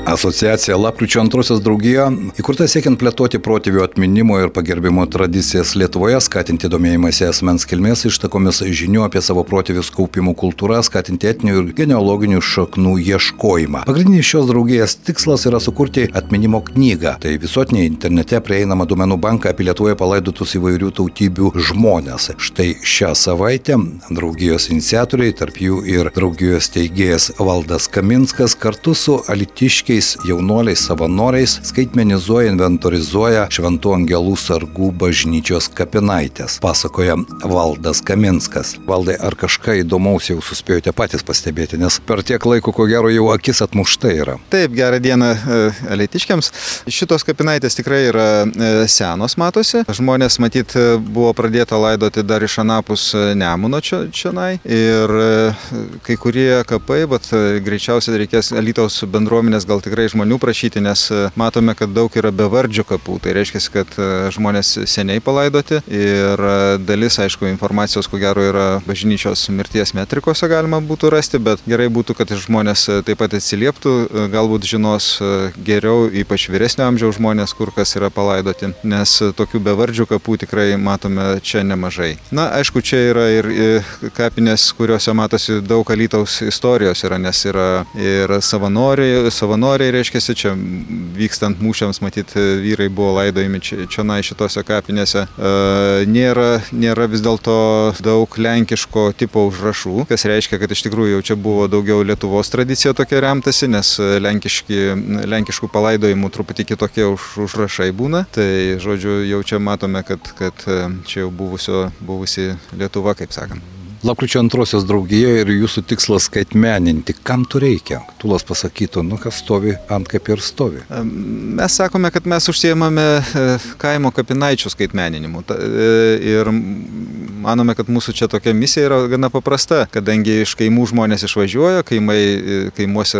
Asociacija Lapkričio 2 draugija įkurta siekiant plėtoti protėvių atminimo ir pagerbimo tradicijas Lietuvoje, skatinti domėjimąsi asmens kilmės ištakomis, žinių apie savo protėvius kaupimo kultūrą, skatinti etninių ir genealoginių šaknų ieškojimą. Pagrindinis šios draugijos tikslas yra sukurti atminimo knygą. Tai visuotinė internete prieinama duomenų banka apie Lietuvoje palaidotus įvairių tautybių žmonės. Štai šią savaitę draugijos iniciatoriai, tarp jų ir draugijos steigėjas Valdas Kaminskas, kartu su alytiškiais jaunuoliais savanoriais skaitmenizuoja, inventorizuoja Šventų Angelų sargų bažnyčios kapinaitės, pasakoja Valdas Kaminskas. Valdai, ar kažką įdomaus jau suspėjote patys pastebėti, nes per tiek laiko, ko gero, jau akis atmušta yra. Taip, gerą dieną alytiškiams. Šitos kapinaitės tikrai yra senos, matosi. Žmonės, matyt, buvo pradėta laidoti dar iš anapus Nemuno čionai. Ir kai kurie kapai, bet greičiausiai reikės Alytaus bendruomenės gal tikrai žmonių prašyti, nes matome, kad daug yra bevardžių kapų. Tai reiškia, kad žmonės seniai palaidoti ir dalis, aišku, informacijos, ko gero, yra bažnyčios mirties metrikose galima būtų rasti, bet gerai būtų, kad žmonės taip pat atsilieptų, galbūt žinos geriau, ypač vyresnio amžiaus žmonės, kur kas yra palaidoti, nes tokių bevardžių kapų tikrai matome čia nemažai. Na, aišku, čia yra ir kapinės, kuriuose matosi daug Alytaus istorijos yra, nes yra ir savanoriai, reiškia, čia vykstant mūšiams, matyt, vyrai buvo laidojami čionai šitose kapinėse. Nėra vis dėlto daug lenkiško tipo užrašų, kas reiškia, kad iš tikrųjų jau čia buvo daugiau Lietuvos tradicija tokia remtasi, nes lenkiškų palaidojimų truputį kitokie užrašai būna. Tai, žodžiu, jau čia matome, kad čia jau buvusi Lietuva, kaip sakant. Lapkričio 2 draugija ir jūsų tikslas skaitmeninti. Kam to reikia? Tulas pasakytų, kas stovi ant kaip ir stovi. Mes sakome, kad mes užsiėmame kaimo kapinaičių skaitmeninimu. Ir manome, kad mūsų čia tokia misija yra gana paprasta, kadangi iš kaimų žmonės išvažiuoja, kaimuose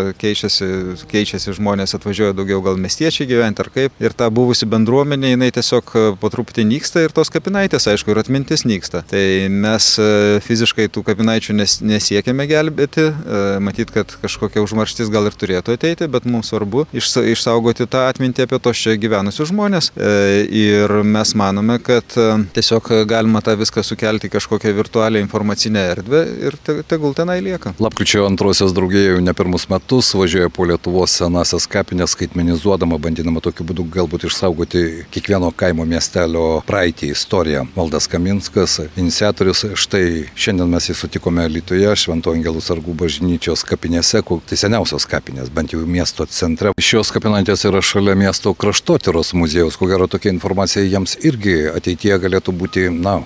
keičiasi žmonės, atvažiuoja daugiau gal miestiečiai gyventi ar kaip. Ir ta buvusi bendruomenė, jinai tiesiog po truputį nyksta ir tos kapinaitės, aišku, ir atmintis nyksta. Tai mes fiziškai tų kapinaičių nesiekėme gelbėti, matyt, kad kažkokia užmarštis gal ir turėtų ateiti, bet mums svarbu išsaugoti tą atmintį apie tos čia gyvenusius žmonės. Ir mes manome, kad tiesiog galima tą viską sukelti kažkokią virtualią informacinę erdvę ir tegul tenai lieka. Lapkričio 2 draugija jau ne pirmus metus važiuoja po Lietuvos senasias kapines skaitmenizuodama, bandydama tokiu būdu galbūt išsaugoti kiekvieno kaimo miestelio praeitį, istoriją. Valdas Kaminskas, iniciatorius, štai šiandien mes jį sutikome Alytuje, Šventų Angelų sargų bažnyčios kapinėse, tai seniausios kapinės, bent jau miesto centre. Šios kapinaitės yra šalia miesto kraštotyros muziejaus. Ko gero tokia informacija jiems irgi ateityje galėtų būti,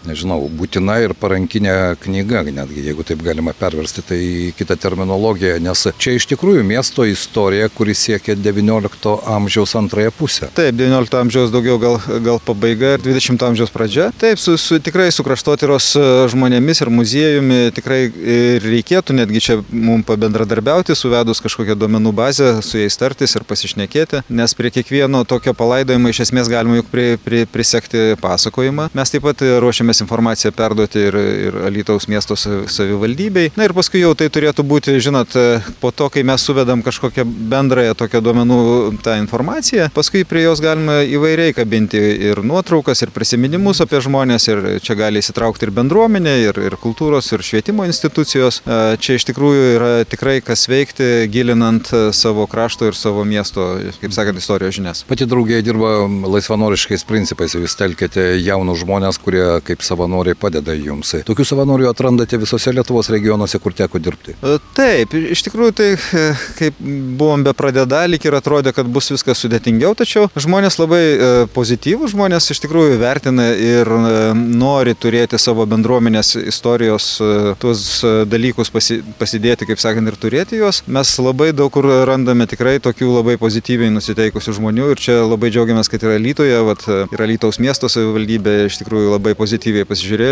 būtina ir parankinė knyga, netgi jeigu taip galima perversti tai kitą terminologiją, nes čia iš tikrųjų miesto istorija, kuri siekia 19 amžiaus antrąją pusę. Taip, 19 amžiaus daugiau gal pabaiga ir 20 amžiaus pradžia. Taip, tikrai su kraštotyros žmonėmis ir muziejumi tikrai reikėtų netgi čia mums pabendradarbiauti, suvedus kažkokią duomenų bazę, su jais tartis ir pasišnekėti, nes prie kiekvieno tokio palaidojimo iš esmės galima juk prisekti pasakojimą. Mes taip pat ruošiamės informaciją perduoti ir Alytaus miesto savivaldybei. Na ir paskui jau tai turėtų būti, žinot, po to, kai mes suvedam kažkokią bendrąją tokią duomenų tą informaciją, paskui prie jos galima įvairiai kabinti ir nuotraukas, ir prisiminimus apie žmonės, ir čia gali įsitraukti ir bendruomenė, ir kultūros, ir švietimo institucijos. Čia iš tikrųjų yra tikrai kas veikti, gilinant savo krašto ir savo miesto, kaip sakant, istorijos žinias. Pati draugija dirba laisvanoriškais principais, jūs telkiate jaunus žmonės, kurie kaip savanoriai padeda jums. Tokių savanorių atrandate visose Lietuvos regionuose, kur teko dirbti? Taip, iš tikrųjų tai, kaip buvom bepradėdę, lyg ir atrodė, kad bus viskas sudėtingiau, tačiau žmonės labai pozityvūs, žmonės iš tikrųjų vertina ir nori turėti savo bendruomenės istorijos tuos dalykus pasidėti, kaip sakant, ir turėti juos. Mes labai daug kur randame tikrai tokių labai pozityviai nusiteikusių žmonių ir čia labai džiaugiamės, kad yra Alytuje, ir Alytaus miesto savivaldybė iš tikrųjų labai pozityviai pasižiūrėjo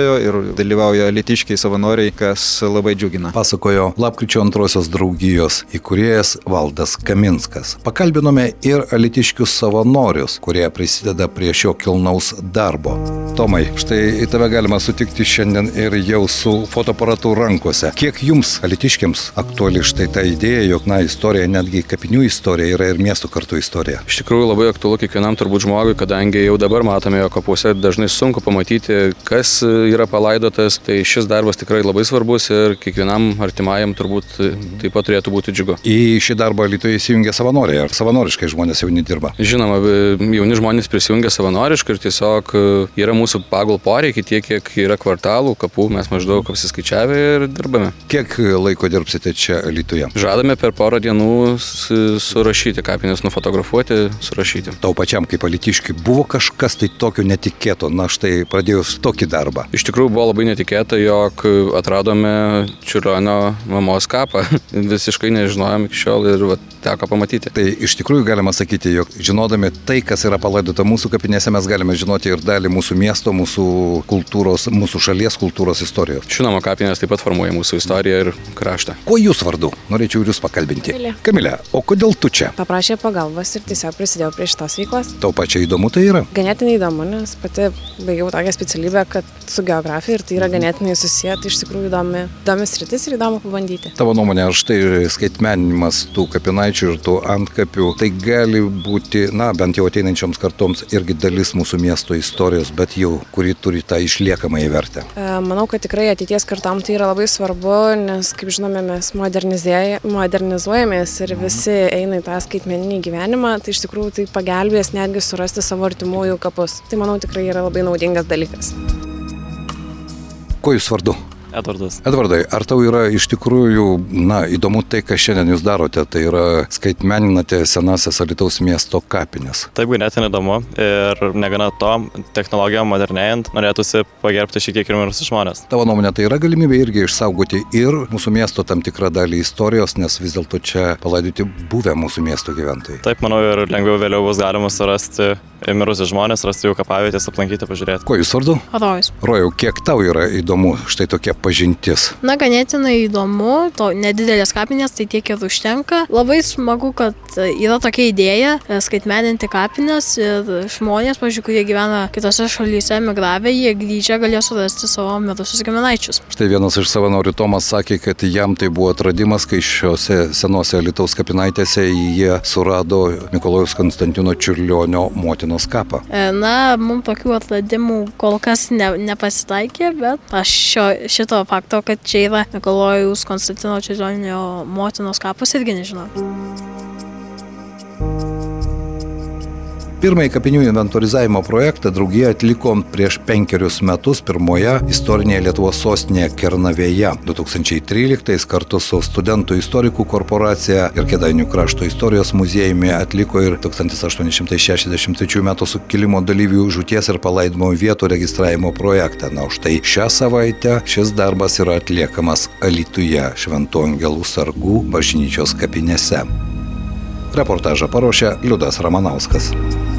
apsistojo ir dalyvauja alytiškiai savanoriai, kas labai džiugina. Pasakojo Lapkričio 2 draugijos įkūrėjas Valdas Kaminskas. Pakalbinome ir alytiškius savanorius, kurie prisideda prie šio kilnaus darbo. Tomai, štai į tave galima sutikti šiandien ir jau su fotoaparatu rankose. Kiek jums, alytiškiams, aktuali štai ta idėja, jog istorija, netgi kapinių istorija yra ir miestų kartu istorija? Iš tikrųjų labai aktualu kiekvienam turbūt žmogui, kadangi jau dabar matome, jog kapuose dažnai sunku pamatyti, kas yra palaidotas, tai šis darbas tikrai labai svarbus ir kiekvienam artimajam turbūt taip pat turėtų būti džiugu. Į šį darbą Alytuje įsijungia savanoriai, ar savanoriškai žmonės jauni dirba? Žinoma, jauni žmonės prisijungia savanoriškai ir tiesiog yra mūsų pagal poreikį tiek, kiek yra kvartalų, kapų, mes maždaug apsiskaičiavę ir dirbame. Kiek laiko dirbsite čia Alytuje? Žadame per porą dienų surašyti kapines, nufotografuoti, surašyti. Tau pačiam kaip alytiškiui buvo kažkas tai tokio netikėto, štai pradėjus tokį darbą? Iš tikrųjų buvo labai netikėta, jog atradome Čiurlionio mamos kapą. Visiškai nežinojom iki šiol ir teko pamatyti. Tai iš tikrųjų galima sakyti, jog žinodami tai, kas yra palaidota mūsų kapinėse, mes galime žinoti ir dalį mūsų miesto, mūsų kultūros, mūsų šalies kultūros istorijos. Žinoma, kapinės taip pat formuoja mūsų istoriją ir kraštą. Kuo jūs vardu? Norėčiau ir jūs pakalbinti. Kamilė, o kodėl tu čia? Paprašė pagalbos ir tiesiog prisidėjau prie šitos veiklos. Tau pačiai įdomu tai yra? Ganėtinai įdomu, nes pati baigiau tokią specialybę, kad su geografija ir tai yra ganėtinai susiję, tai iš tikrųjų įdomi sritis ir įdomu pabandyti. Tavo nuomonė, ar štai skaitmeninimas tų kapinaičių ir tų antkapių, tai gali būti, bent jau ateinančioms kartoms irgi dalis mūsų miesto istorijos, bet jau, kuri turi tą išliekamąją vertę? Manau, kad tikrai ateities kartom tai yra labai svarbu, nes, kaip žinome, mes modernizuojamės ir visi eina į tą skaitmeninį gyvenimą, tai iš tikrųjų tai pagelbės netgi surasti savo artimųjų kapus. Tai manau tikrai yra labai naudingas dalykas. Kuo jūs vardu? Edvardas. Edvardai, ar tau yra iš tikrųjų, įdomu tai, ką šiandien jūs darote, tai yra skaitmeninate senasias Alytaus miesto kapines? Taip, ganėtinai įdomu ir negana to, technologijom modernėjant, norėtųsi pagerbti šiek tiek ir mirusius žmonės. Tavo nuomonė, tai yra galimybė irgi išsaugoti ir mūsų miesto tam tikrą dalį istorijos, nes vis dėlto čia palaidoti buvę mūsų miesto gyventojai. Taip, manau, ir lengviau vėliau bus galima surasti mirusius žmonės, rasti jų kapavietės, aplankyti, pažiūrėti. Kuo jūs vardu? Rojus. Rojau, kiek tau yra įdomu štai tokia pažintis? Ganėtinai įdomu, to nedidelės kapinės, tai tiek ir užtenka. Labai smagu, kad yra tokia idėja skaitmeninti kapines ir žmonės, pavyzdžiui, kurie gyvena kitose šalyse, emigravę, jie grįžę galėjo surasti savo mirusius giminaičius. Štai vienas iš savanorių Tomas sakė, kad jam tai buvo atradimas, kai šiose senose Alytaus kapinaitėse jie surado Mikalojaus Konstantino Čiurlionio motinos kapą. Mums tokių atradimų kol kas nepasitaikė, bet aš šito fakto, kad čia yra Mikalojaus Konstantino Čiurlionio motinos kapas, irgi nežinau. Pirmąjį kapinių inventorizavimo projektą draugija atliko prieš 5 metus pirmoje istorinėje Lietuvos sostinėje Kernavėje. 2013 kartu su Studentų istorikų korporacija ir Kėdainių krašto istorijos muziejumi atliko ir 1863 m. sukilimo dalyvių žūties ir palaidimo vietų registravimo projektą. O štai šią savaitę šis darbas yra atliekamas Alytuje Šventų Angelų sargų bažnyčios kapinėse. Reportažą paruošė Liudas Ramanauskas.